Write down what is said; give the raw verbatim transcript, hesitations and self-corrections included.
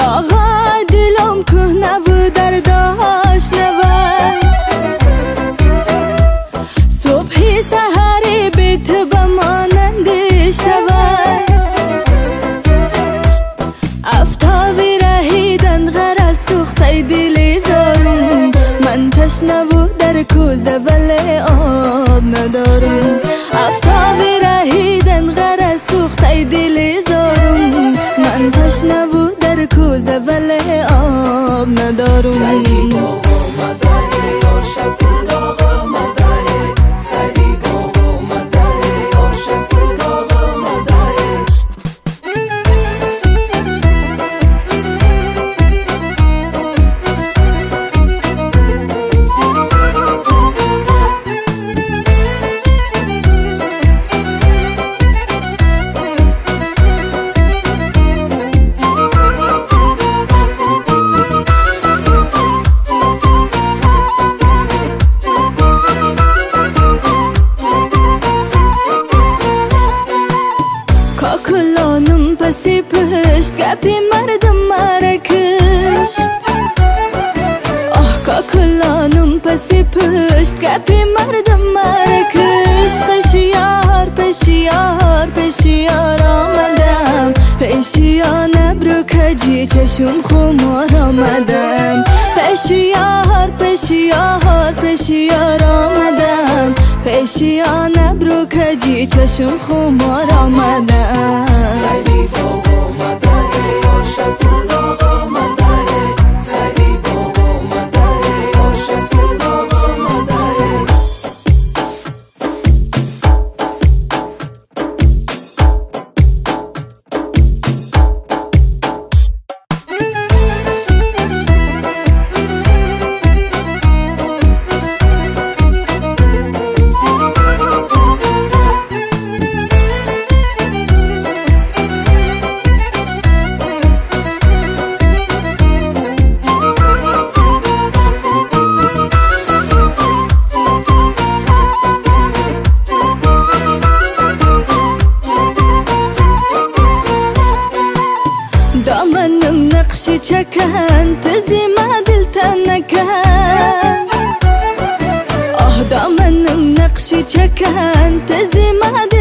داغای دلم کهنه و درداش نوای صبحی سحری بیت بماننده شوای افتابی رهیدن غرس سوخته دلی زارم من تشنه و در کوزه ولی آب ندارم افتابی رهیدن غرس سوخته دلی زارم من تشنه و در کوزه ولی آب ندارم کاکلانم پسی پشت گپی مردم مرا کشت آه کاکلانم پسی پشت گپی مردم مرا کشت پشیار پشیار پشیار آمدم پشیار نبرو کجی چشم خمار آمدم پشیار پشیار پشیار آمدم پشیار نبرو کجی چشم خمار آمدم دامنم نقشی چکن تزی ما دلتا نکن آه دامنم نقشی چکن تزی ما دلتا